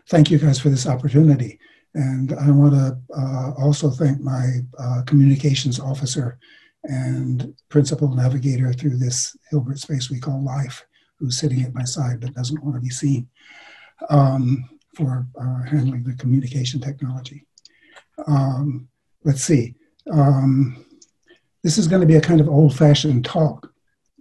thank you guys for this opportunity. And I want to also thank my communications officer and principal navigator through this Hilbert space we call life, who's sitting at my side but doesn't want to be seen, for handling the communication technology. Let's see. This is going to be a kind of old-fashioned talk.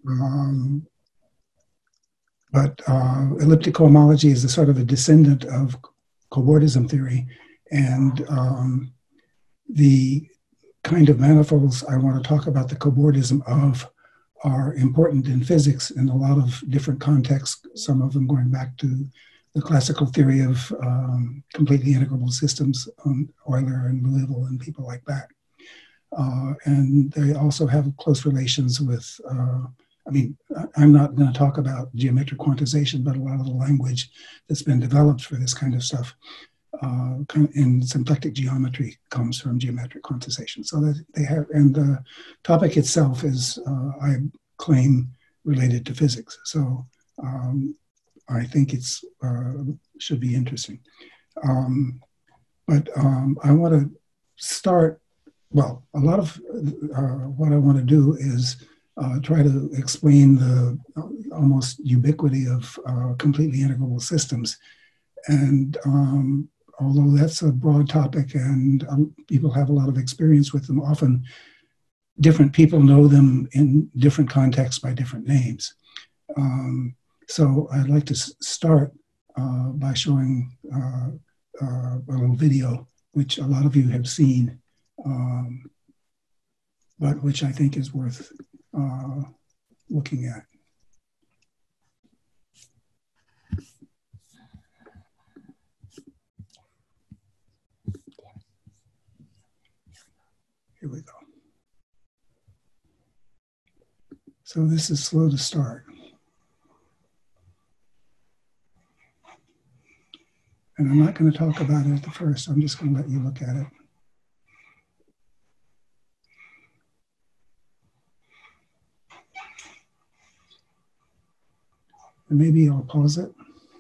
But elliptic cohomology is a sort of a descendant of cobordism theory, and the kind of manifolds I want to talk about the cobordism of are important in physics in a lot of different contexts, some of them going back to the classical theory of completely integrable systems, Euler and Liouville and people like that. And they also have close relations with, I mean, I'm not going to talk about geometric quantization, but a lot of the language that's been developed for this kind of stuff in symplectic geometry comes from geometric quantization. So that they have, and the topic itself is, I claim, related to physics. So I think it's should be interesting. But I want to start, well, a lot of what I want to do is try to explain the almost ubiquity of completely integrable systems. And although that's a broad topic and people have a lot of experience with them, often different people know them in different contexts by different names. So I'd like to start by showing a little video, which a lot of you have seen, but which I think is worth looking at. Here we go. So this is slow to start. And I'm not going to talk about it at the first. I'm just going to let you look at it. And maybe I'll pause it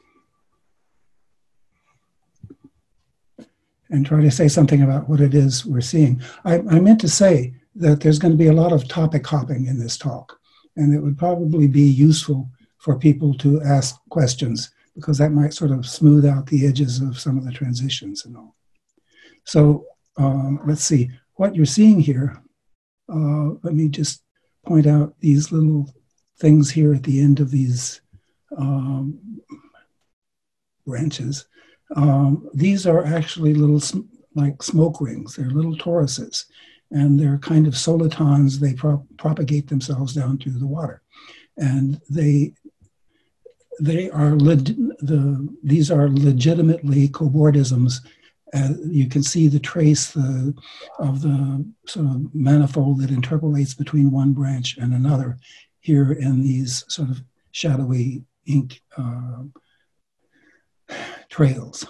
and try to say something about what it is we're seeing. I meant to say that there's going to be a lot of topic hopping in this talk, and it would probably be useful for people to ask questions, because that might sort of smooth out the edges of some of the transitions and all. So let's see, what you're seeing here, let me just point out these little things here at the end of these branches. These are actually little, like smoke rings. They're little toruses, and they're kind of solitons. They propagate themselves down through the water. And they are, these are legitimately cobordisms. You can see the trace of the sort of manifold that interpolates between one branch and another here in these sort of shadowy ink trails.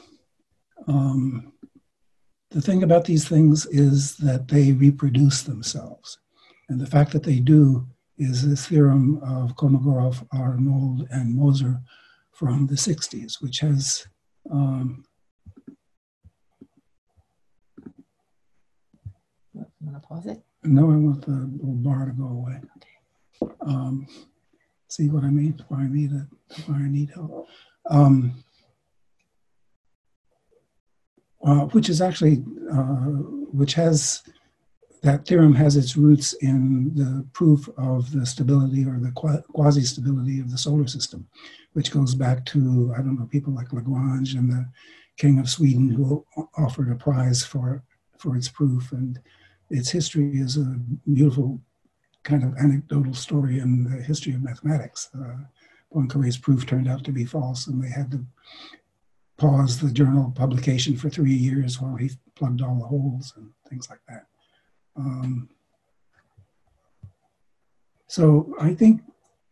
The thing about these things is that they reproduce themselves. And the fact that they do is the theorem of Kolmogorov, Arnold, and Moser from the 60s, which has You want to pause it? no, I want the little bar to go away. Okay. See what I mean? Why I need help. Which is actually, which has, that theorem has its roots in the proof of the stability or the quasi-stability of the solar system, which goes back to, I don't know, people like Lagrange and the King of Sweden, who offered a prize for its proof. And its history is a beautiful kind of anecdotal story in the history of mathematics. Poincaré's proof turned out to be false, and they had to pause the journal publication for 3 years while he plugged all the holes and things like that. So I think,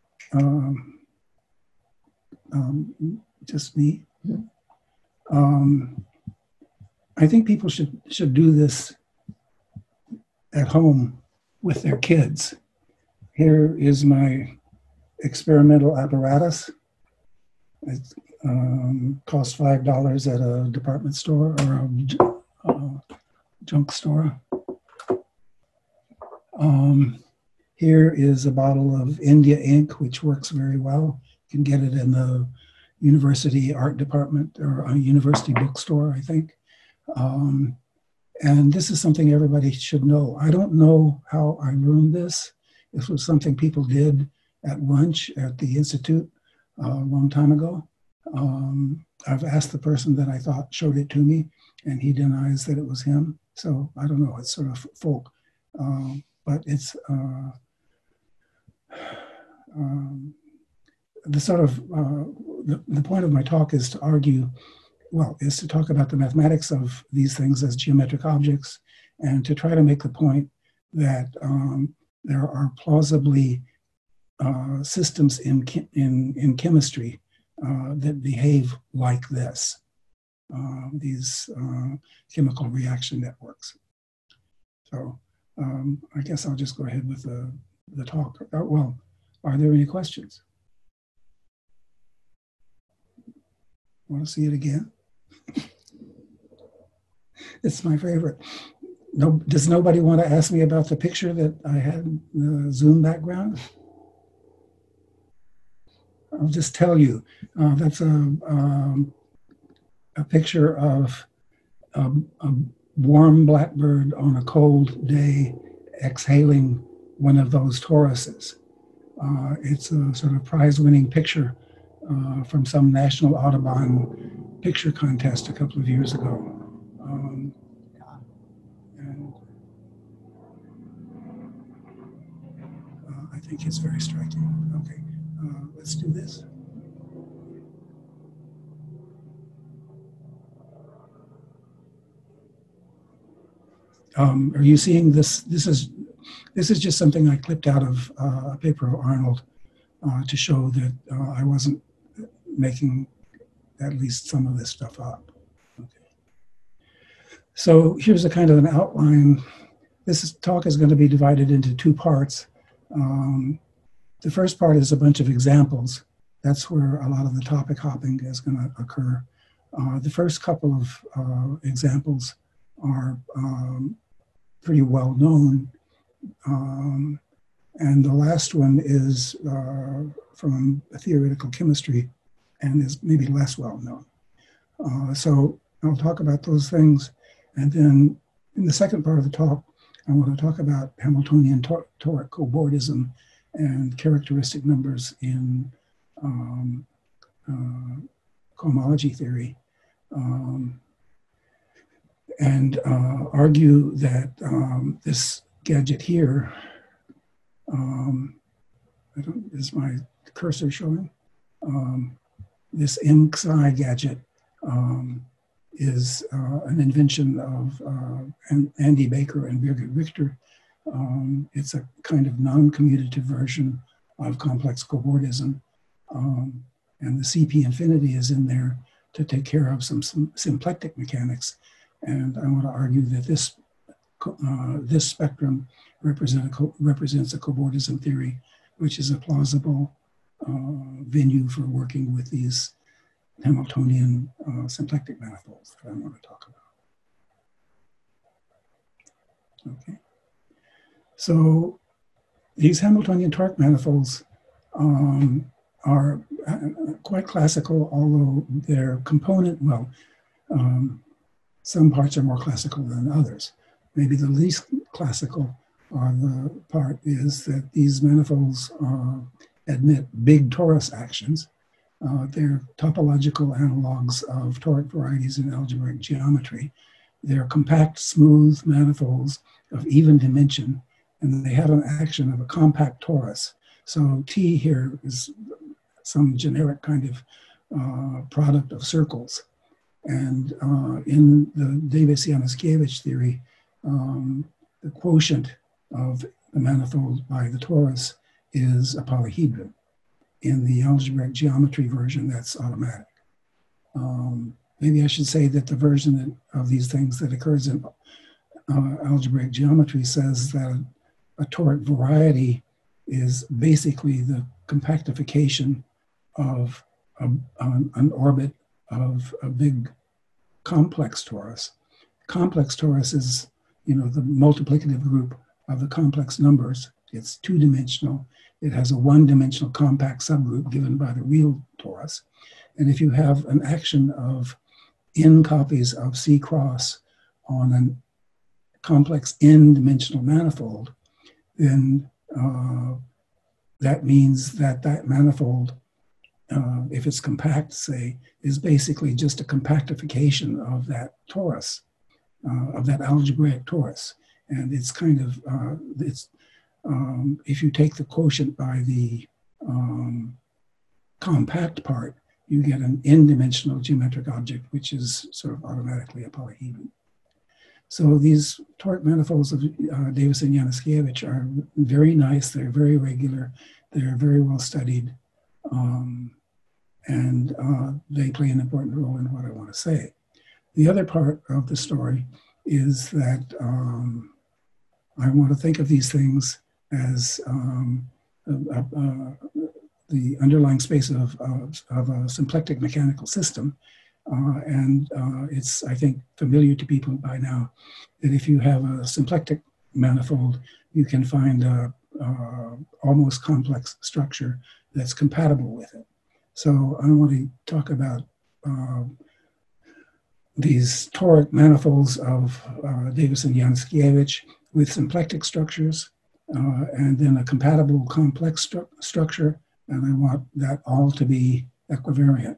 just me, I think people should do this at home with their kids. Here is my experimental apparatus. cost $5 at a department store or a junk store. Here is a bottle of India ink, which works very well. You can get it in the university art department or a university bookstore, I think. And this is something everybody should know. I don't know how I learned this. This was something people did at lunch at the Institute a long time ago. I've asked the person that I thought showed it to me, and he denies that it was him. So I don't know, it's sort of folk. But it's the sort of, the point of my talk is to argue, well, is to talk about the mathematics of these things as geometric objects and to try to make the point that there are plausibly systems in chemistry that behave like this, these chemical reaction networks. So I guess I'll just go ahead with the talk. Well, are there any questions? Want to see it again? It's my favorite. No, does nobody want to ask me about the picture that I had in the Zoom background? I'll just tell you. That's a picture of a warm blackbird on a cold day exhaling one of those toruses. It's a sort of prize-winning picture from some National Audubon picture contest a couple of years ago. And I think it's very striking. Okay, let's do this. Are you seeing this? This is just something I clipped out of a paper of Arnold to show that I wasn't making at least some of this stuff up. Okay. So here's a kind of an outline. This talk is going to be divided into two parts. The first part is a bunch of examples. That's where a lot of the topic hopping is going to occur. The first couple of examples are pretty well known. And the last one is from theoretical chemistry and is maybe less well known. So I'll talk about those things. And then in the second part of the talk, I want to talk about Hamiltonian toric cobordism and characteristic numbers in cohomology theory. And argue that this gadget here, is my cursor showing? This M-Xi gadget is an invention of Andy Baker and Birgit Richter. It's a kind of non-commutative version of complex cobordism. And the CP infinity is in there to take care of some symplectic mechanics. And I want to argue that this spectrum represents a cobordism theory, which is a plausible venue for working with these Hamiltonian symplectic manifolds that I want to talk about. Okay. So these Hamiltonian toric manifolds are quite classical, although their component, well, some parts are more classical than others. Maybe the least classical part is that these manifolds admit big torus actions. They're topological analogs of toric varieties in algebraic geometry. They're compact, smooth manifolds of even dimension, and they have an action of a compact torus. So T here is some generic kind of product of circles. And in the Davis-Januszkiewicz theory, the quotient of the manifold by the torus is a polyhedron. In the algebraic geometry version, that's automatic. Maybe I should say that the version of these things that occurs in algebraic geometry says that a toric variety is basically the compactification of an orbit of a big complex torus. Complex torus is, the multiplicative group of the complex numbers. It's two-dimensional. It has a one-dimensional compact subgroup given by the real torus. And if you have an action of n copies of C cross on a complex n-dimensional manifold, then that means that manifold, if it's compact, say, is basically just a compactification of that torus, of that algebraic torus. And it's kind of, if you take the quotient by the compact part, you get an n-dimensional geometric object, which is sort of automatically a polyhedron. So these toric manifolds of Davison-Januszkiewicz are very nice. They're very regular. They're very well studied. And they play an important role in what I want to say. The other part of the story is that I want to think of these things as the underlying space of a symplectic mechanical system. It's, I think, familiar to people by now that if you have a symplectic manifold, you can find a almost complex structure that's compatible with it. So I want to talk about these toric manifolds of Davison-Januszkiewicz with symplectic structures, and then a compatible complex structure, and I want that all to be equivariant.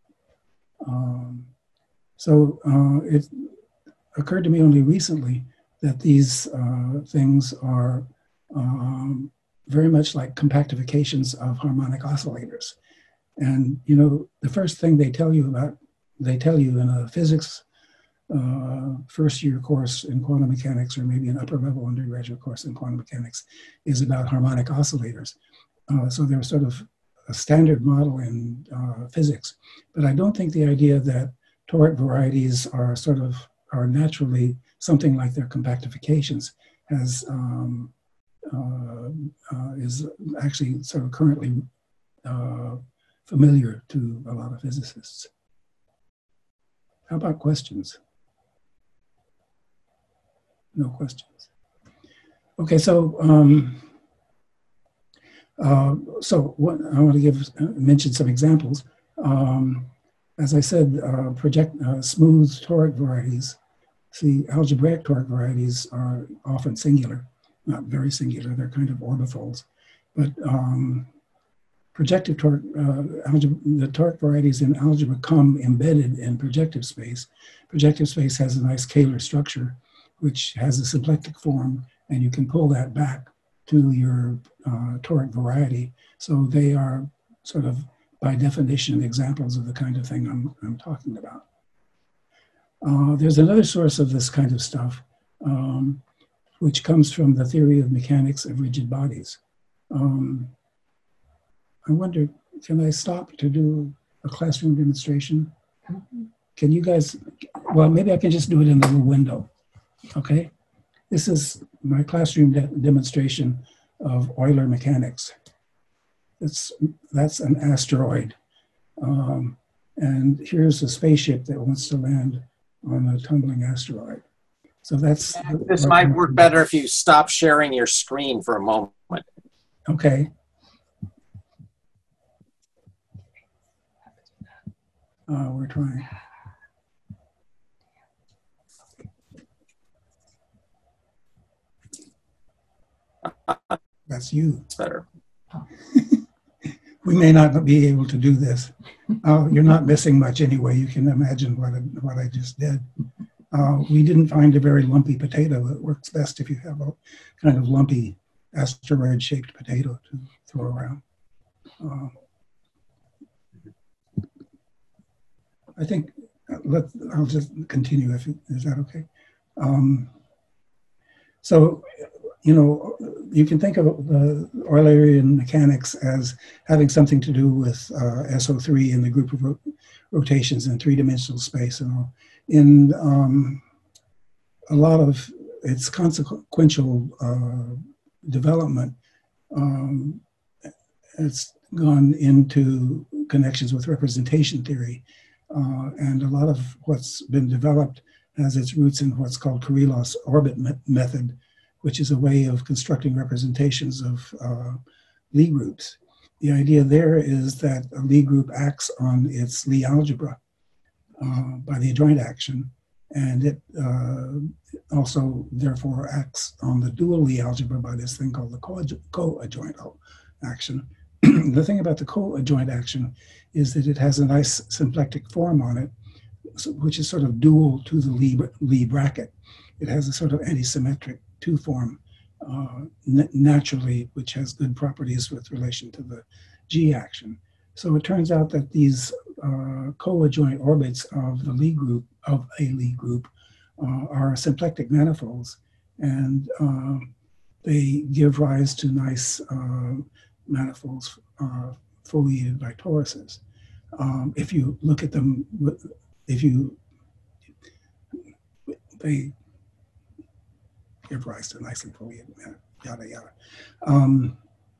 It occurred to me only recently that these things are very much like compactifications of harmonic oscillators. And, the first thing they tell you in a physics first year course in quantum mechanics, or maybe an upper level undergraduate course in quantum mechanics, is about harmonic oscillators. So they're sort of a standard model in physics. But I don't think the idea that toric varieties are naturally something like their compactifications is actually sort of currently familiar to a lot of physicists. How about questions? No questions. Okay, so what I want to mention some examples. As I said, smooth toric varieties. See, algebraic toric varieties are often singular, not very singular. They're kind of orbifolds, but projective toric, the toric varieties in algebra come embedded in projective space. Projective space has a nice Kähler structure, which has a symplectic form, and you can pull that back to your toric variety. So they are sort of, by definition, examples of the kind of thing I'm talking about. There's another source of this kind of stuff, which comes from the theory of mechanics of rigid bodies. I wonder, can I stop to do a classroom demonstration? Can you guys, well, maybe I can just do it in the little window, okay? This is my classroom demonstration of Euler mechanics. That's an asteroid. And here's a spaceship that wants to land on a tumbling asteroid. So that's... This might work better if you stop sharing your screen for a moment. Okay. We're trying. That's you. Better. We may not be able to do this. You're not missing much anyway. You can imagine what I just did. We didn't find a very lumpy potato. It works best if you have a kind of lumpy asteroid-shaped potato to throw around. I think I'll just continue. Is that okay? So, you can think of the Eulerian mechanics as having something to do with SO3 and the group of rotations in three-dimensional space and all. In a lot of its consequential development, gone into connections with representation theory. And a lot of what's been developed has its roots in what's called Kirillof's orbit method, which is a way of constructing representations of Lie groups. The idea there is that a Lie group acts on its Lie algebra by the adjoint action, and it also therefore acts on the dual Lie algebra by this thing called the co-adjoint action. The thing about the co-adjoint action is that it has a nice symplectic form on it, which is sort of dual to the Lie bracket. It has a sort of antisymmetric two form naturally, which has good properties with relation to the G action. So it turns out that these co-adjoint orbits of the Lie group, of a Lie group, are symplectic manifolds, and they give rise to nice manifolds foliated by toruses. If you look at them, they give rise to nicely foliated, yada, yada.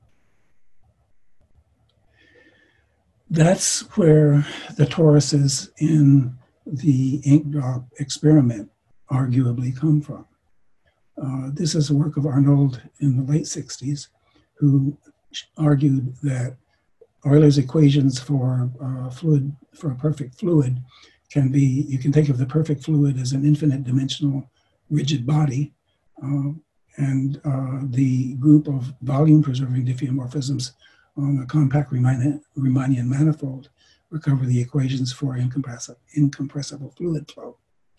That's where the toruses in the ink drop experiment arguably come from. This is a work of Arnold in the late 60s, who argued that Euler's equations for a perfect fluid can be, you can think of the perfect fluid as an infinite dimensional rigid body, and the group of volume preserving diffeomorphisms on a compact Riemannian manifold recover the equations for incompressible fluid flow.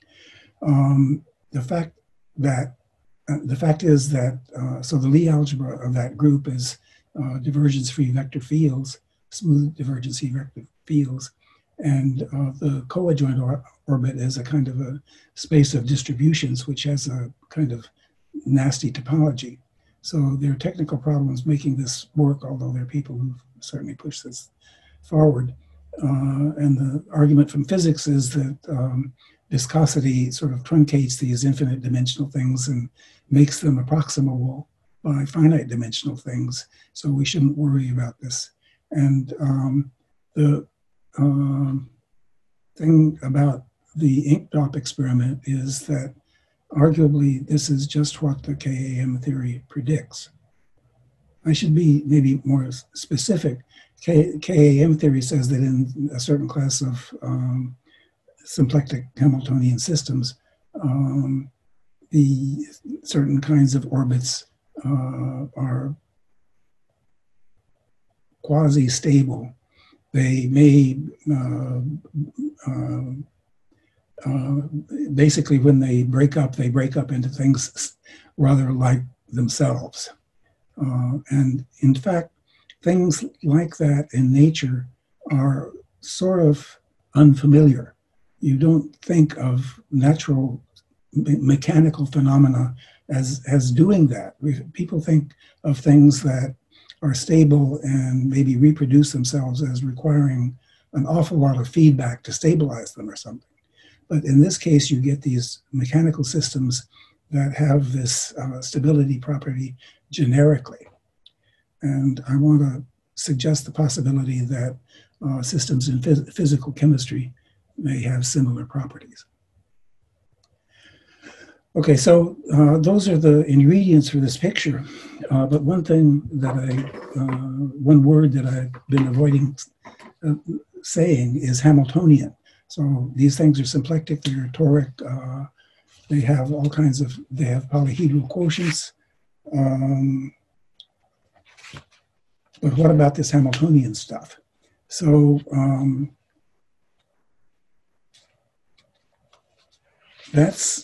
The fact is that, so the Lie algebra of that group is divergence-free vector fields, smooth divergence-free vector fields, and the co-adjoint orbit is a kind of a space of distributions which has a kind of nasty topology. So there are technical problems making this work, although there are people who've certainly pushed this forward. And the argument from physics is that viscosity sort of truncates these infinite dimensional things and makes them approximable by finite dimensional things. So we shouldn't worry about this. And the thing about the ink drop experiment is that arguably this is just what the KAM theory predicts. I should be maybe more specific. KAM theory says that in a certain class of symplectic Hamiltonian systems, the certain kinds of orbits are quasi-stable. They may, basically when they break up into things rather like themselves. And in fact, things like that in nature are sort of unfamiliar. You don't think of natural mechanical phenomena as doing that. People think of things that are stable and maybe reproduce themselves as requiring an awful lot of feedback to stabilize them or something. But in this case, you get these mechanical systems that have this stability property generically. And I want to suggest the possibility that systems in physical chemistry may have similar properties. Okay, so those are the ingredients for this picture. But one thing that one word that I've been avoiding saying is Hamiltonian. So these things are symplectic, they're toric, they have all kinds of, they have polyhedral quotients. But what about this Hamiltonian stuff? So that's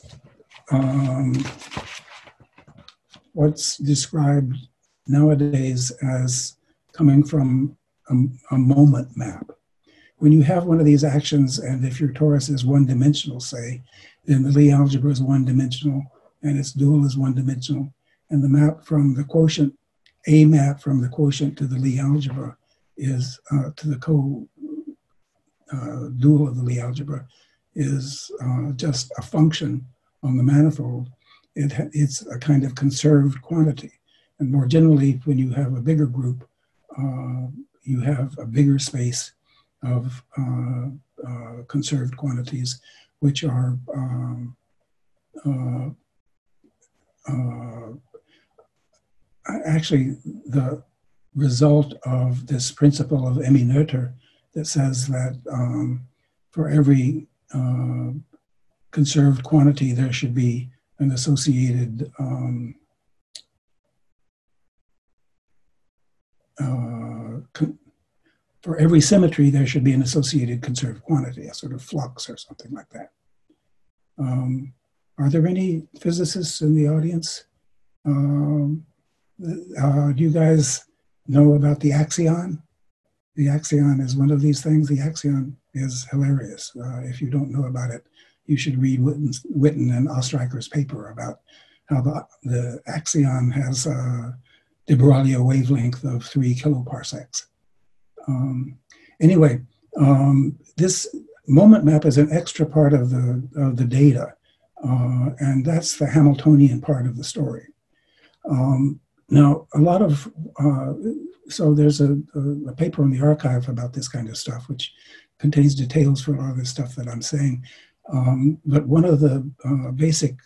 what's described nowadays as coming from a moment map. When you have one of these actions, and if your torus is one-dimensional, say, then the Lie algebra is one-dimensional, and its dual is one-dimensional, and the map from the quotient, a map from the quotient to the Lie algebra is to the dual of the Lie algebra is just a function on the manifold. It's a kind of conserved quantity. And more generally, when you have a bigger group, you have a bigger space of conserved quantities, which are actually the result of this principle of Emmy-Noether that says that for every conserved quantity, there should be an associated for every symmetry, there should be an associated conserved quantity, a sort of flux or something like that. Are there any physicists in the audience? Do you guys know about the axion? The axion is one of these things. The axion is hilarious. If you don't know about it, you should read Witten and Ostreicher's paper about how the axion has a de Broglie wavelength of 3 kiloparsecs. Anyway, this moment map is an extra part of the data, and that's the Hamiltonian part of the story. Now, a lot of, so there's a paper in the archive about this kind of stuff, which contains details for a lot of the stuff that I'm saying. But one of the basic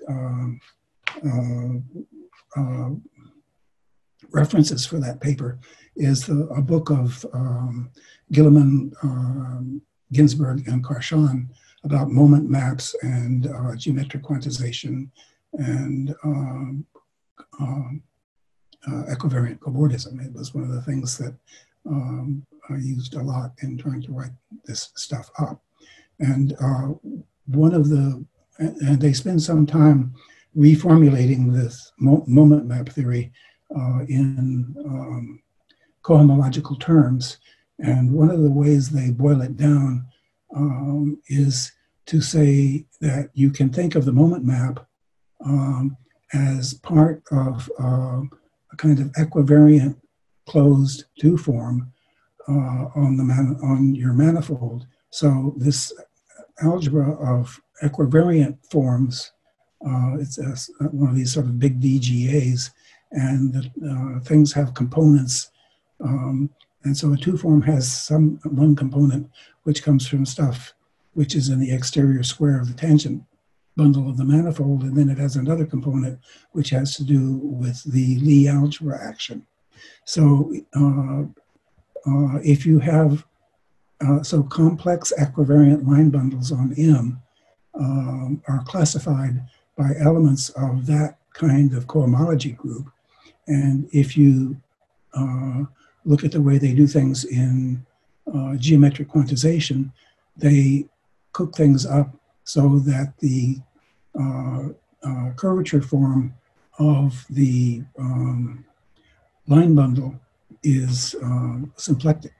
references for that paper is a book of Gilliman, Ginsberg, and Karshan about moment maps and geometric quantization and equivariant cobordism. It was one of the things that I used a lot in trying to write this stuff up. And one of the, and they spend some time reformulating this moment map theory in cohomological terms. And one of the ways they boil it down is to say that you can think of the moment map as part of a kind of equivariant closed two form on your manifold. So this algebra of equivariant forms, it's one of these sort of big DGAs, and things have components. And so a two form has one component which comes from stuff which is in the exterior square of the tangent bundle of the manifold, and then it has another component which has to do with the Lie algebra action. So if you have so complex equivariant line bundles on M are classified by elements of that kind of cohomology group. And if you look at the way they do things in geometric quantization, they cook things up so that the curvature form of the line bundle is symplectic.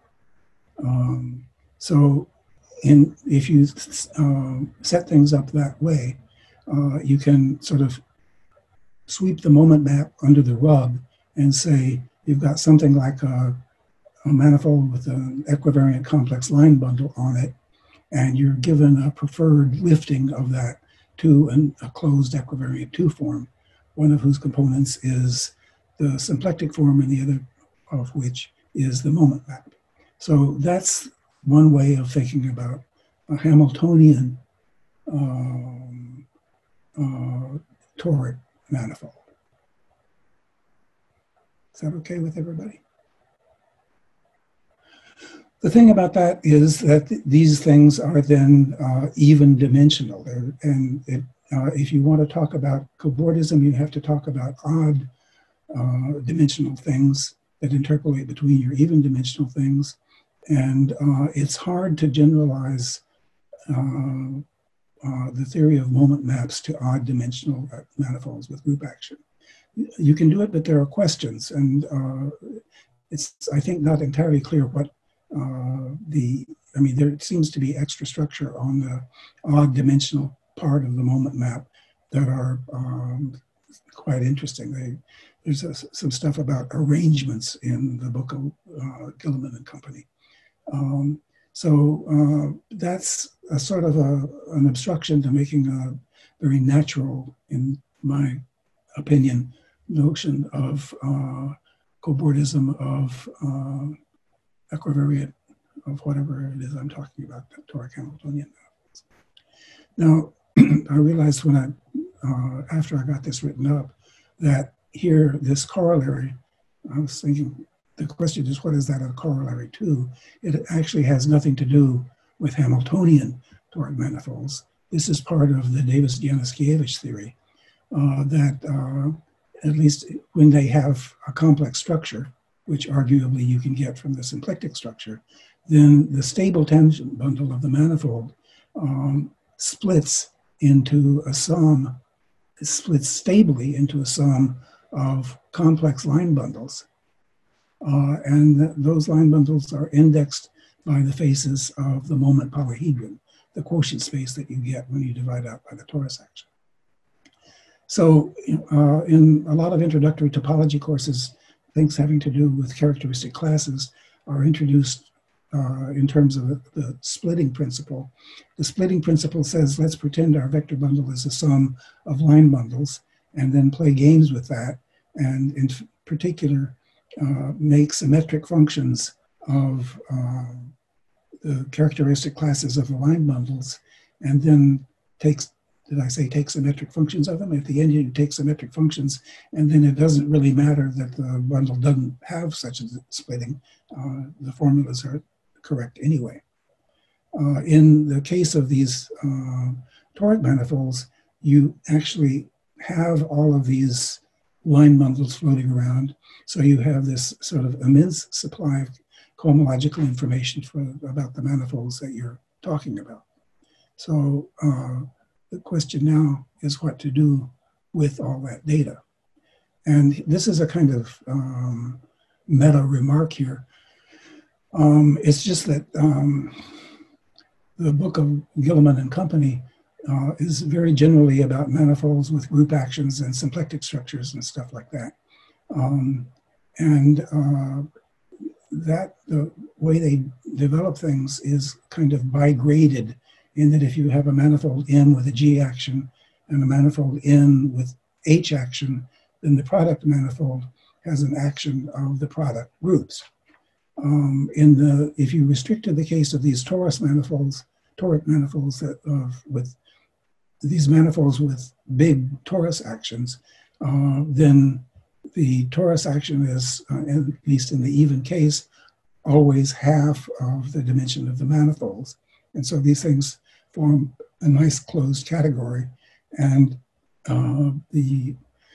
So if you set things up that way, you can sort of sweep the moment map under the rug and say you've got something like a manifold with an equivariant complex line bundle on it, and you're given a preferred lifting of that to a closed equivariant two form, one of whose components is the symplectic form and the other of which is the moment map. So that's one way of thinking about a Hamiltonian toric manifold. Is that okay with everybody? The thing about that is that these things are then even dimensional. And if you want to talk about cobordism, you have to talk about odd dimensional things that interpolate between your even dimensional things. And it's hard to generalize the theory of moment maps to odd dimensional manifolds with group action. You can do it, but there are questions. And it's, I think, not entirely clear what there seems to be extra structure on the odd dimensional part of the moment map that are quite interesting. There's some stuff about arrangements in the book of Gilliman and Company. So that's a sort of an obstruction to making a very natural, in my opinion, notion of cobordism of equivariant of whatever it is I'm talking about, the toric Hamiltonian manifolds. Now, I realized when after I got this written up, that here, this corollary, I was thinking, the question is, what is that a corollary to? It actually has nothing to do with Hamiltonian toric manifolds. This is part of the Davis-Januszkiewicz theory, that at least when they have a complex structure, which arguably you can get from the symplectic structure, then the stable tangent bundle of the manifold splits into a sum, splits stably into a sum of complex line bundles. And those line bundles are indexed by the faces of the moment polyhedron, the quotient space that you get when you divide out by the torus action. So in a lot of introductory topology courses, things having to do with characteristic classes are introduced in terms of the splitting principle. The splitting principle says, let's pretend our vector bundle is a sum of line bundles and then play games with that, and in particular, make symmetric functions of the characteristic classes of the line bundles, and then takes, did I say take symmetric functions of them? At the end, you take symmetric functions, and then it doesn't really matter that the bundle doesn't have such a splitting. The formulas are correct anyway. In the case of these toric manifolds, you actually have all of these line bundles floating around. So you have this sort of immense supply of cohomological information about the manifolds that you're talking about. So the question now is what to do with all that data. And this is a kind of meta remark here. It's just that the book of Gilliman and Company is very generally about manifolds with group actions and symplectic structures and stuff like that. That the way they develop things is kind of bigraded, in that if you have a manifold M with a G action and a manifold N with H action, then the product manifold has an action of the product groups. If you restrict to the case of these toric manifolds with these manifolds with big torus actions, then the torus action is, at least in the even case, always half of the dimension of the manifolds. And so these things form a nice closed category, and the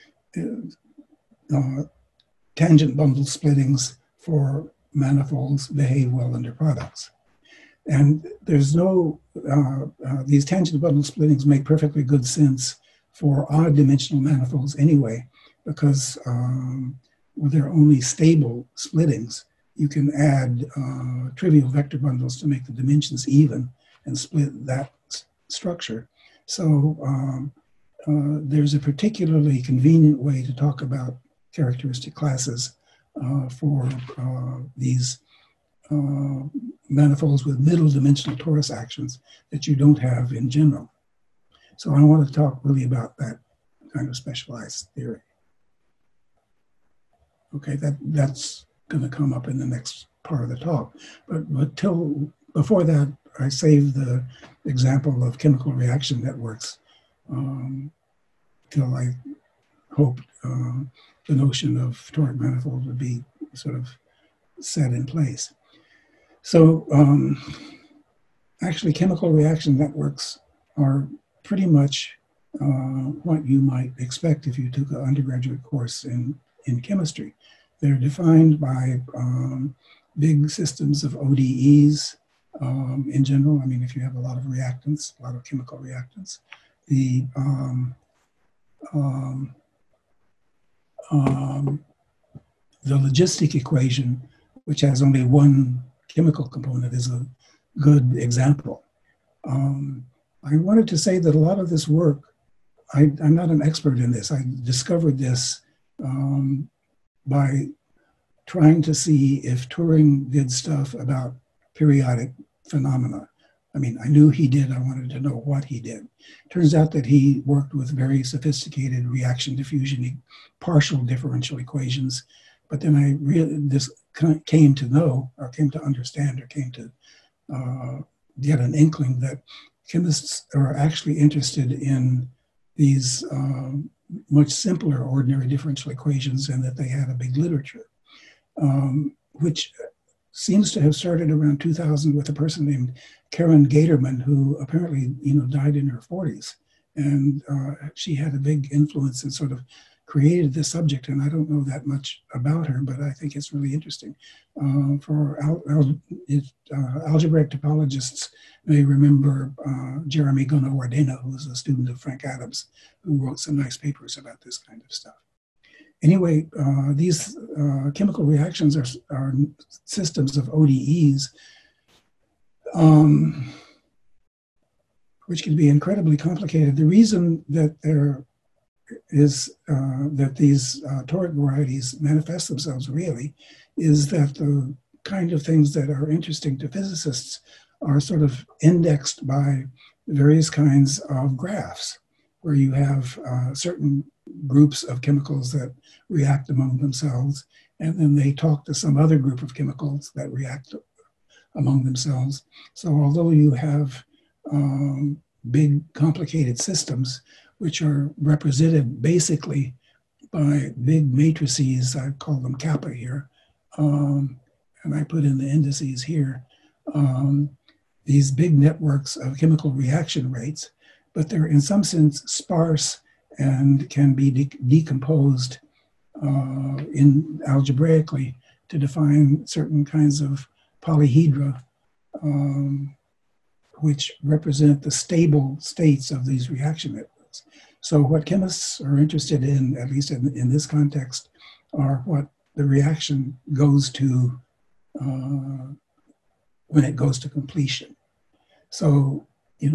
tangent bundle splittings for manifolds behave well under products. And there's no, these tangent bundle splittings make perfectly good sense for odd dimensional manifolds anyway, because well, they're only stable splittings. You can add trivial vector bundles to make the dimensions even and split that structure. So there's a particularly convenient way to talk about characteristic classes for these manifolds with middle dimensional torus actions that you don't have in general. So I want to talk really about that kind of specialized theory. Okay, that's going to come up in the next part of the talk. But before that, I saved the example of chemical reaction networks till I hoped the notion of toric manifold would be sort of set in place. So actually, chemical reaction networks are pretty much what you might expect if you took an undergraduate course in chemistry. They're defined by big systems of ODEs in general. I mean, if you have a lot of reactants, a lot of chemical reactants, the logistic equation, which has only one chemical component, is a good example. I wanted to say that a lot of this work, I'm not an expert in this. I discovered this by trying to see if Turing did stuff about periodic phenomena. I mean, I knew he did. I wanted to know what he did. Turns out that he worked with very sophisticated reaction diffusion partial differential equations But then I really came to know, or came to understand, or came to get an inkling that chemists are actually interested in these much simpler ordinary differential equations, and that they had a big literature, which seems to have started around 2000 with a person named Karen Gaterman, who apparently, died in her 40s. And she had a big influence and sort of created this subject. And I don't know that much about her, but I think it's really interesting. For algebraic topologists may remember Jeremy Gono-Ordena, who was a student of Frank Adams, who wrote some nice papers about this kind of stuff. Anyway, these chemical reactions are systems of ODEs, which can be incredibly complicated. The reason that there is that these toric varieties manifest themselves really is that the kind of things that are interesting to physicists are sort of indexed by various kinds of graphs, where you have certain groups of chemicals that react among themselves, and then they talk to some other group of chemicals that react among themselves. So although you have big complicated systems, which are represented basically by big matrices, I call them kappa here, and I put in the indices here, these big networks of chemical reaction rates, but they're in some sense sparse and can be decomposed algebraically to define certain kinds of polyhedra, which represent the stable states of these reaction networks. So what chemists are interested in, at least in this context, are what the reaction goes to when it goes to completion. So,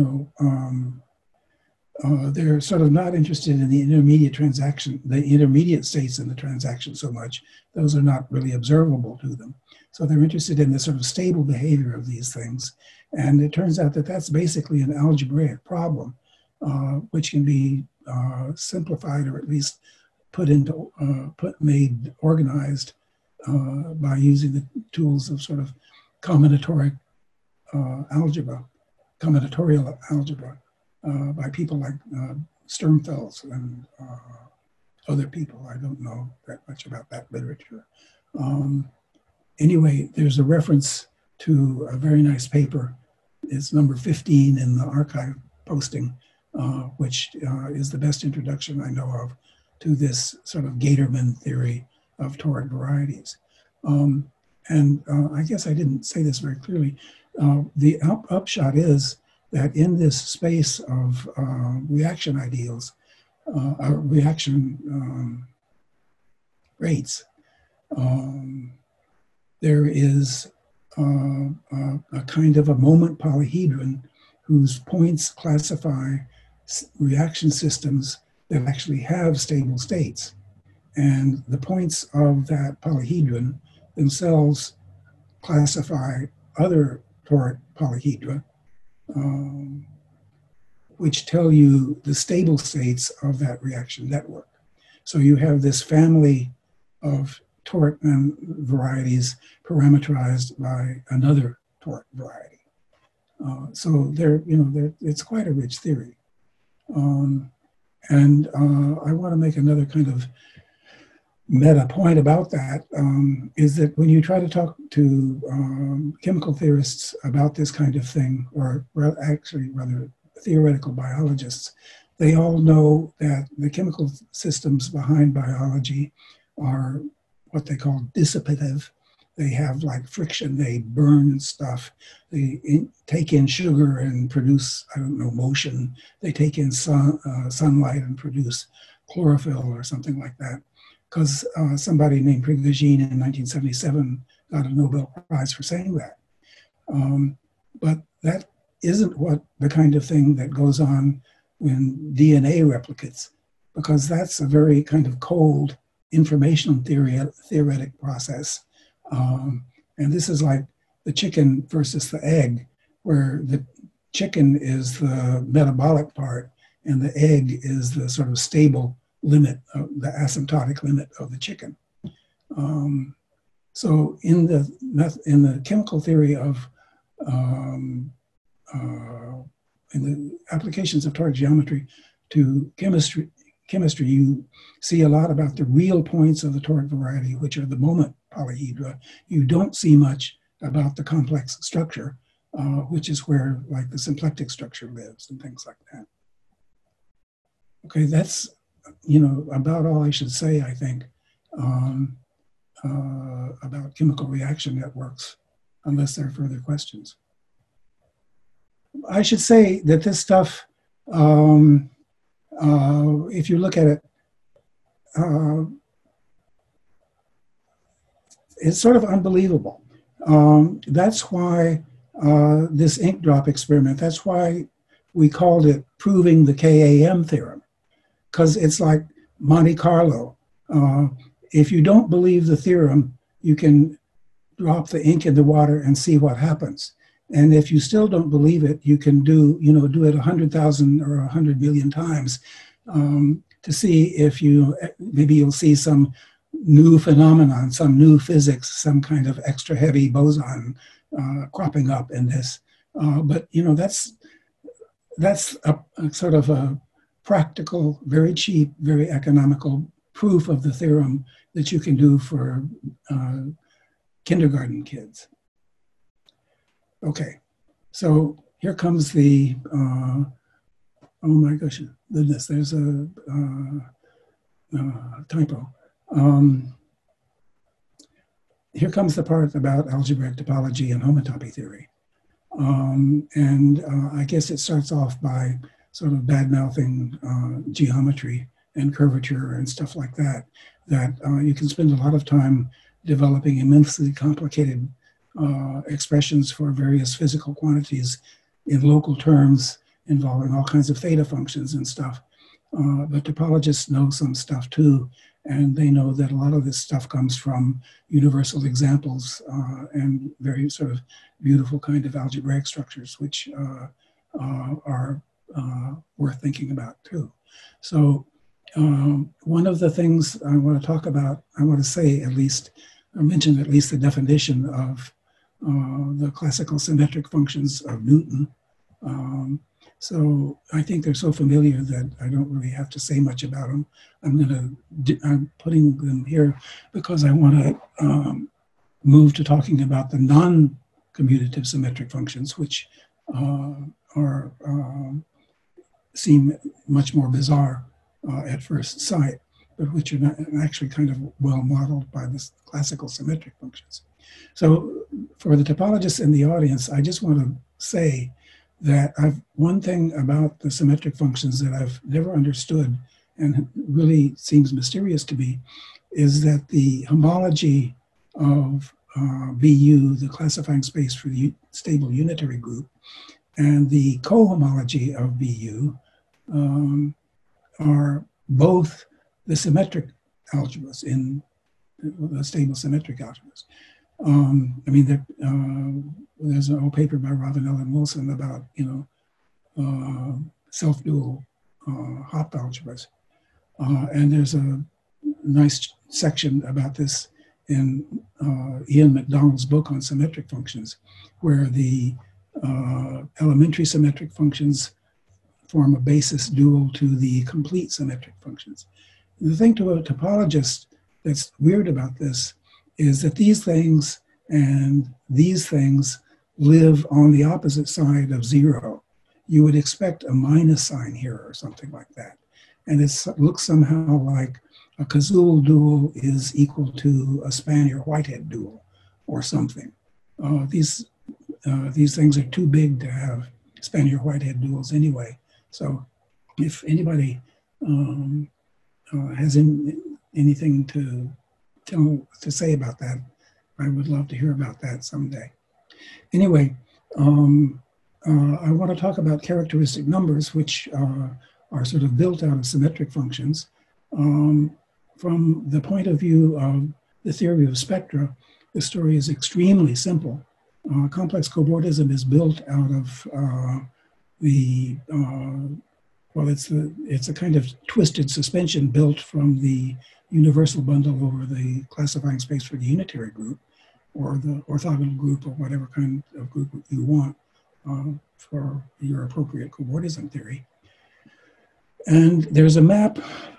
they're sort of not interested in the intermediate states in the transaction so much. Those are not really observable to them. So they're interested in the sort of stable behavior of these things. And it turns out that that's basically an algebraic problem, which can be simplified, or at least made organized by using the tools of sort of combinatorial algebra, by people like Sternfels and other people. I don't know that much about that literature. Anyway, there's a reference to a very nice paper. It's number 15 in the archive posting, which is the best introduction I know of to this sort of Gaterman theory of toric varieties. And I guess I didn't say this very clearly. The upshot is that in this space of reaction ideals, reaction rates, there is a kind of a moment polyhedron whose points classify reaction systems that actually have stable states. And the points of that polyhedron themselves classify other toric polyhedra, which tell you the stable states of that reaction network. So you have this family of toric varieties parameterized by another toric variety. So it's quite a rich theory. And I want to make another kind of meta point about that, is that when you try to talk to chemical theorists about this kind of thing, or actually rather theoretical biologists, they all know that the chemical systems behind biology are what they call dissipative. They have like friction, they burn stuff, they take in sugar and produce, motion. They take in sunlight and produce chlorophyll or something like that. Because somebody named Prigogine in 1977 got a Nobel Prize for saying that. But that isn't what the kind of thing that goes on when DNA replicates, because that's a very kind of cold informational theoretic process. And this is like the chicken versus the egg, where the chicken is the metabolic part and the egg is the sort of stable limit, of the asymptotic limit of the chicken. So in the chemical theory of in the applications of toric geometry to chemistry, you see a lot about the real points of the toric variety, which are the moment polyhedra. You don't see much about the complex structure, which is where like the symplectic structure lives and things like that. Okay, that's about all I should say, I think, about chemical reaction networks, unless there are further questions. I should say that this stuff, if you look at it, it's sort of unbelievable. That's why this ink drop experiment, that's why we called it proving the KAM theorem, because it's like Monte Carlo. If you don't believe the theorem, you can drop the ink in the water and see what happens. And if you still don't believe it, you can do it 100,000 or 100 million times to see if maybe you'll see some new phenomenon, some new physics, some kind of extra heavy boson cropping up in this. But that's a sort of a practical, very cheap, very economical proof of the theorem that you can do for kindergarten kids. Okay, so here comes the, oh my gosh, goodness, there's a typo. Here comes the part about algebraic topology and homotopy theory. I guess it starts off by sort of bad-mouthing geometry and curvature and stuff like that, you can spend a lot of time developing immensely complicated expressions for various physical quantities in local terms involving all kinds of theta functions and stuff. But topologists know some stuff too, and they know that a lot of this stuff comes from universal examples and very sort of beautiful kind of algebraic structures, which are worth thinking about too. So one of the things I want to talk about, I want to say at least, or mention at least the definition of the classical symmetric functions of Newton. So I think they're so familiar that I don't really have to say much about them. I'm putting them here because I want to move to talking about the non-commutative symmetric functions, which seem much more bizarre at first sight, but which are not actually kind of well modeled by the classical symmetric functions. So for the topologists in the audience, I just want to say that one thing about the symmetric functions that I've never understood and really seems mysterious to me is that the homology of BU, the classifying space for the stable unitary group, and the cohomology of BU are both the symmetric algebras in the stable symmetric algebras. I mean, there's an old paper by Ravenel and Wilson about, self-dual Hopf algebras. And there's a nice section about this in Ian MacDonald's book on symmetric functions, where the elementary symmetric functions form a basis dual to the complete symmetric functions. The thing to a topologist that's weird about this is that these things and these things live on the opposite side of zero. You would expect a minus sign here or something like that. And it looks somehow like a Cazul dual is equal to a Spanier-Whitehead dual or something. These things are too big to have Spanier-Whitehead duals anyway. So if anybody has anything to say about that, I would love to hear about that someday. Anyway, I want to talk about characteristic numbers, which are sort of built out of symmetric functions. From the point of view of the theory of spectra, the story is extremely simple. Complex cobordism is built out of the well, it's a kind of twisted suspension built from the universal bundle over the classifying space for the unitary group, or the orthogonal group, or whatever kind of group you want for your appropriate cobordism theory. And there's a map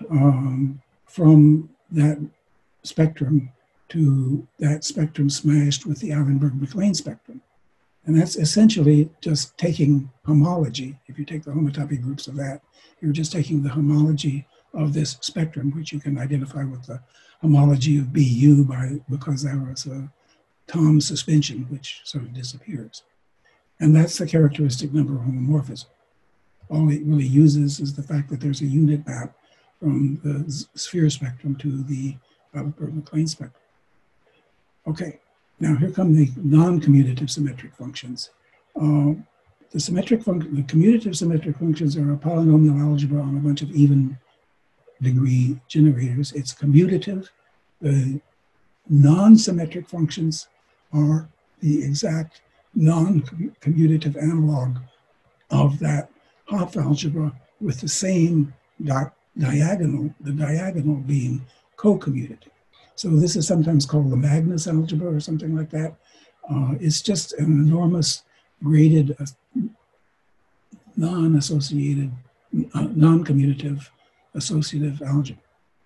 from that spectrum to that spectrum smashed with the Eilenberg-MacLane spectrum. And that's essentially just taking homology. If you take the homotopy groups of that, you're just taking the homology of this spectrum, which you can identify with the homology of BU because there was a Thom suspension, which sort of disappears. And that's the characteristic number homomorphism. All it really uses is the fact that there's a unit map from the sphere spectrum to the Eilenberg-MacLane spectrum. Okay, now here come the non-commutative symmetric functions. The commutative symmetric functions are a polynomial algebra on a bunch of even degree generators. It's commutative. The non-symmetric functions are the exact non-commutative analog of that Hopf algebra with the same diagonal, the diagonal being co-commutative. So this is sometimes called the Magnus algebra or something like that. It's just an enormous graded non-associated, non-commutative associative algebra.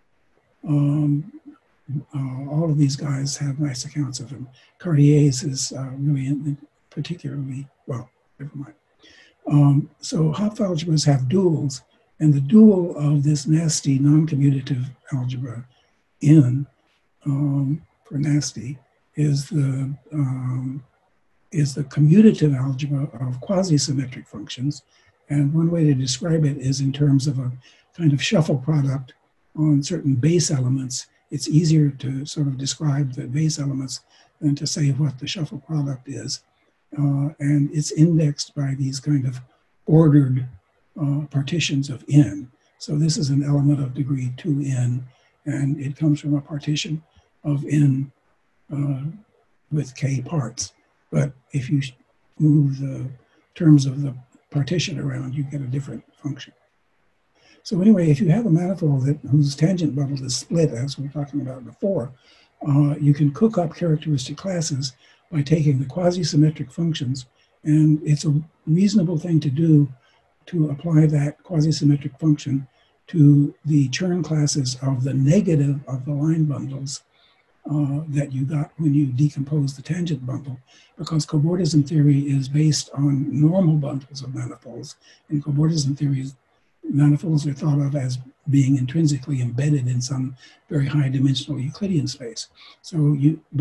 All of these guys have nice accounts of them. Cartier's is really particularly, well, never mind. So Hopf algebras have duals, and the dual of this nasty non-commutative algebra N for nasty is the commutative algebra of quasi-symmetric functions. And one way to describe it is in terms of a kind of shuffle product on certain base elements. It's easier to sort of describe the base elements than to say what the shuffle product is. And it's indexed by these kind of ordered partitions of n. So this is an element of degree 2n, and it comes from a partition of n with k parts. But if you move the terms of the partition around, you get a different function. So anyway, if you have a manifold whose tangent bundle is split, as we were talking about before, you can cook up characteristic classes by taking the quasi-symmetric functions, and it's a reasonable thing to do to apply that quasi-symmetric function to the Chern classes of the negative of the line bundles that you got when you decompose the tangent bundle, because cobordism theory is based on normal bundles of manifolds, and cobordism theory manifolds are thought of as being intrinsically embedded in some very high dimensional Euclidean space. So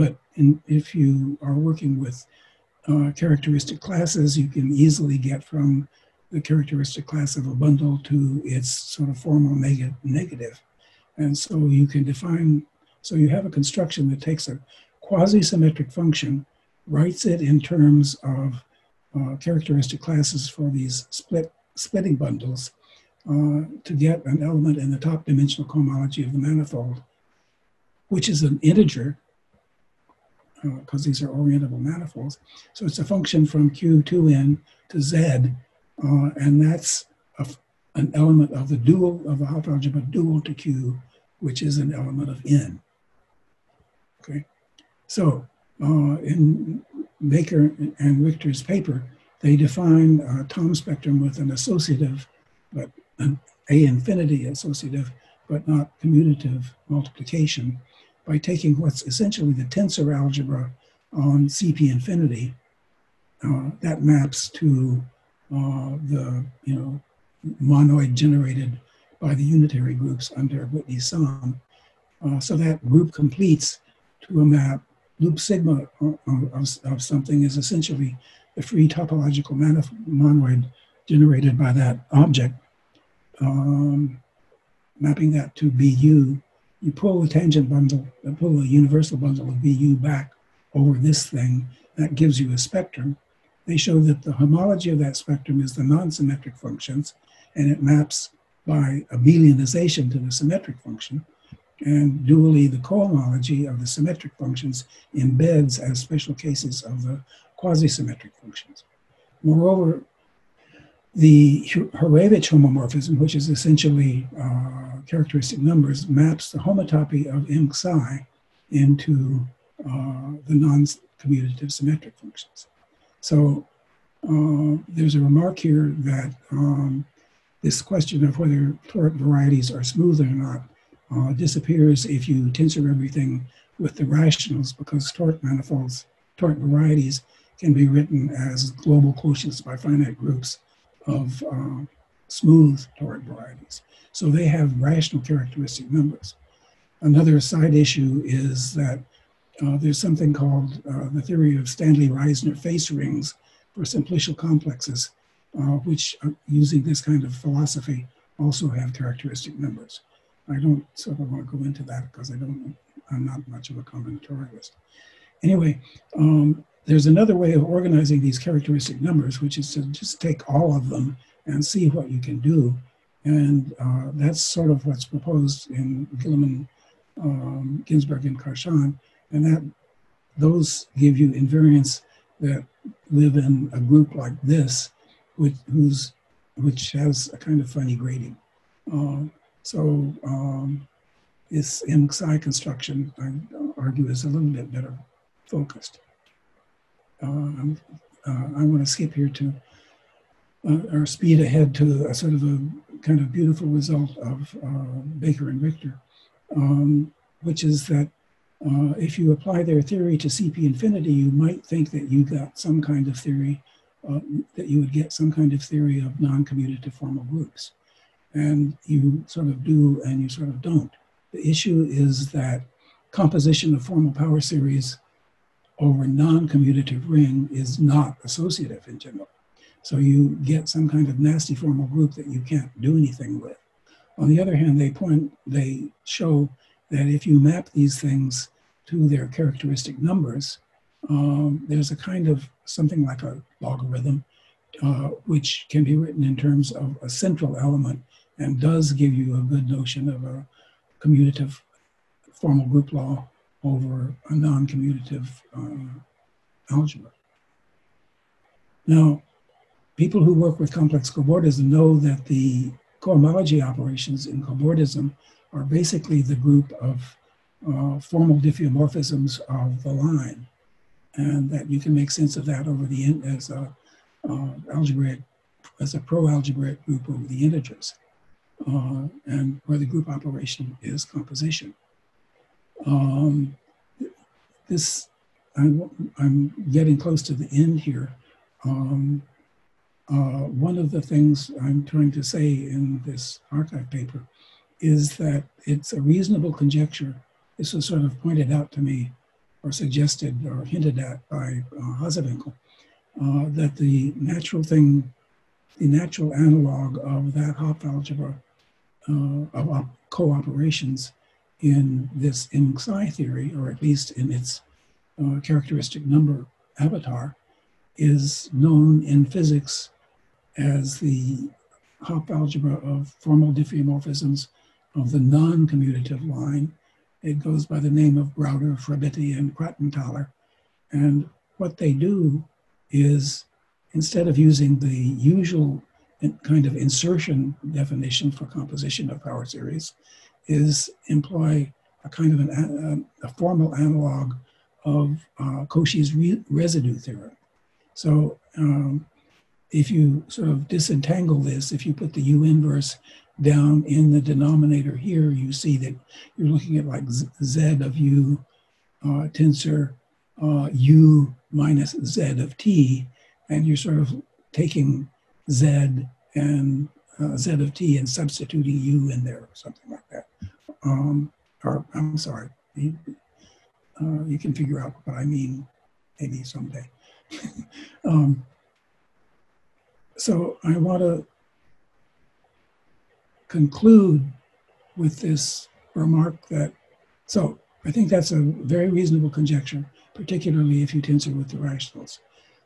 if you are working with characteristic classes, you can easily get from the characteristic class of a bundle to its sort of formal negative. And so you can define, so you have a construction that takes a quasi-symmetric function, writes it in terms of characteristic classes for these splitting bundles, to get an element in the top dimensional cohomology of the manifold, which is an integer, because these are orientable manifolds. So it's a function from Q to N to Z, and that's an element of the dual of the Hopf algebra dual to Q, which is an element of N. Okay, so in Baker and Richter's paper, they define a Thom spectrum with an associative, but an A infinity associative, but not commutative multiplication by taking what's essentially the tensor algebra on CP infinity that maps to the monoid generated by the unitary groups under Whitney's sum. So that group completes to a map. Loop sigma of something is essentially the free topological monoid generated by that object. Mapping that to BU, you pull the tangent bundle, pull the universal bundle of BU back over this thing, that gives you a spectrum. They show that the homology of that spectrum is the non-symmetric functions, and it maps by abelianization to the symmetric function. And dually, the cohomology of the symmetric functions embeds as special cases of the quasi-symmetric functions. Moreover, The Hurewicz homomorphism, which is essentially characteristic numbers, maps the homotopy of M psi into the non-commutative symmetric functions. So there's a remark here that this question of whether toric varieties are smooth or not disappears if you tensor everything with the rationals, because toric manifolds, toric varieties can be written as global quotients by finite groups of smooth toric varieties. So they have rational characteristic numbers. Another side issue is that there's something called the theory of Stanley-Reisner face rings for simplicial complexes, which using this kind of philosophy also have characteristic numbers. I don't sort of want to go into that because I'm not much of a combinatorialist. Anyway, there's another way of organizing these characteristic numbers, which is to just take all of them and see what you can do. And that's sort of what's proposed in Gilman, Ginsberg, and Karshan. And that those give you invariants that live in a group like this, which has a kind of funny grading. This M psi construction, I argue, is a little bit better focused. I want to skip here to, or speed ahead to a sort of a kind of beautiful result of Baker and Richter, which is that if you apply their theory to CP infinity, you might think that you got some kind of theory, that you would get some kind of theory of non-commutative formal groups. And you sort of do and you sort of don't. The issue is that composition of formal power series over non-commutative ring is not associative in general. So you get some kind of nasty formal group that you can't do anything with. On the other hand, they show that if you map these things to their characteristic numbers, there's a kind of something like a logarithm, which can be written in terms of a central element and does give you a good notion of a commutative formal group law over a non-commutative algebra. Now, people who work with complex cobordism know that the cohomology operations in cobordism are basically the group of formal diffeomorphisms of the line, and that you can make sense of that over the as a pro-algebraic group over the integers, and where the group operation is composition. I'm getting close to the end here. One of the things I'm trying to say in this archive paper is that it's a reasonable conjecture. This was sort of pointed out to me or suggested or hinted at by Hazewinkel, that the natural analog of that Hopf algebra of co-operations in this M psi theory, or at least in its characteristic number avatar, is known in physics as the Hopf algebra of formal diffeomorphisms of the non-commutative line. It goes by the name of Brauder, Frabitti, and Krattenthaler. And what they do is, instead of using the usual kind of insertion definition for composition of power series, is employ a kind of a formal analog of Cauchy's residue theorem. So if you sort of disentangle this, if you put the U inverse down in the denominator here, you see that you're looking at like Z of U tensor U minus Z of T, and you're sort of taking Z and Z of T and substituting U in there or something like that. Or I'm sorry, you can figure out what I mean maybe someday. So I want to conclude with this remark that, so I think that's a very reasonable conjecture, particularly if you tensor with the rationals.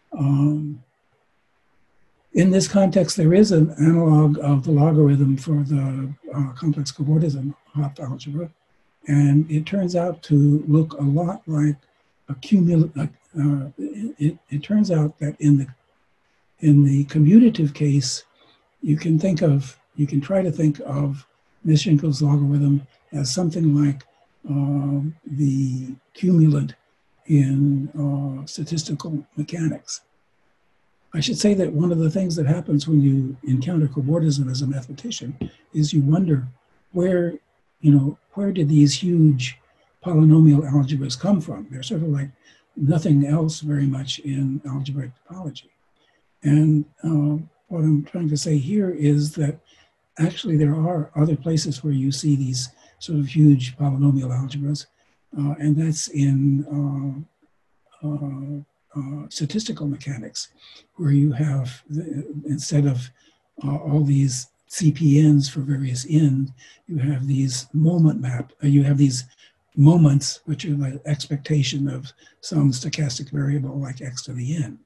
In this context, there is an analog of the logarithm for the complex cobordism Hopf algebra, and it turns out to look a lot like a it turns out that in the commutative case, you can try to think of Mischinkel's logarithm as something like the cumulant in statistical mechanics. I should say that one of the things that happens when you encounter cobordism as a mathematician is you wonder where did these huge polynomial algebras come from? They're sort of like nothing else very much in algebraic topology. And what I'm trying to say here is that actually there are other places where you see these sort of huge polynomial algebras, and that's in statistical mechanics, where you have, instead of all these CPNs for various n, you have these you have these moments, which are the expectation of some stochastic variable like x to the n.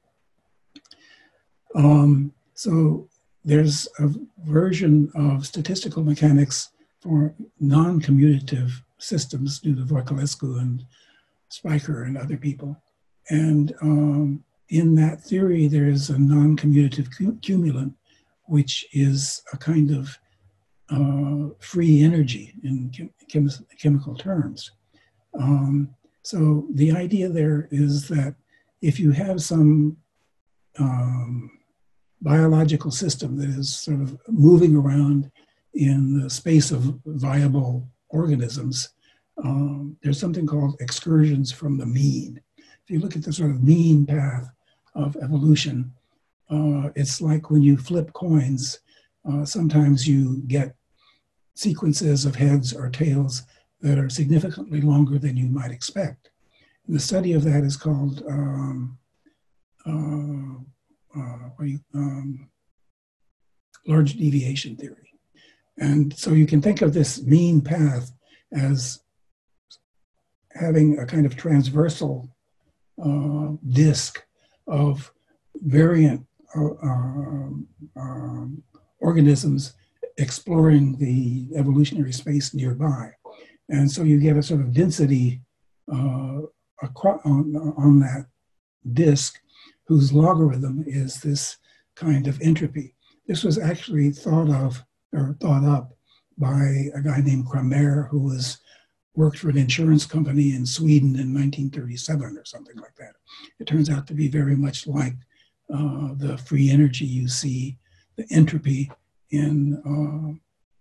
So there's a version of statistical mechanics for non-commutative systems due to Voiculescu and Speicher and other people. And in that theory, there is a non-commutative cumulant, which is a kind of free energy in chemical terms. So the idea there is that if you have some biological system that is sort of moving around in the space of viable organisms, there's something called excursions from the mean. If you look at the sort of mean path of evolution, it's like when you flip coins, sometimes you get sequences of heads or tails that are significantly longer than you might expect. And the study of that is called large deviation theory. And so you can think of this mean path as having a kind of transversal disk of variant organisms exploring the evolutionary space nearby. And so you get a sort of density on that disk whose logarithm is this kind of entropy. This was actually thought up by a guy named Kramer, who worked for an insurance company in Sweden in 1937 or something like that. It turns out to be very much like the free energy you see, the entropy in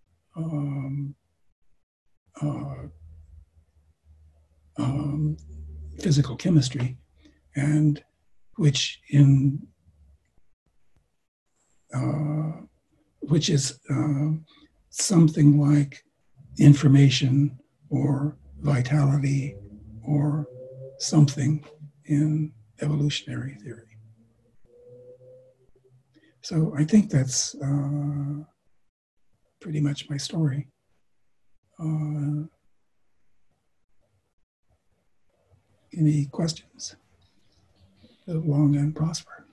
physical chemistry, and which is something like information or vitality or something in evolutionary theory. So I think that's pretty much my story. Any questions? Live long and prosper.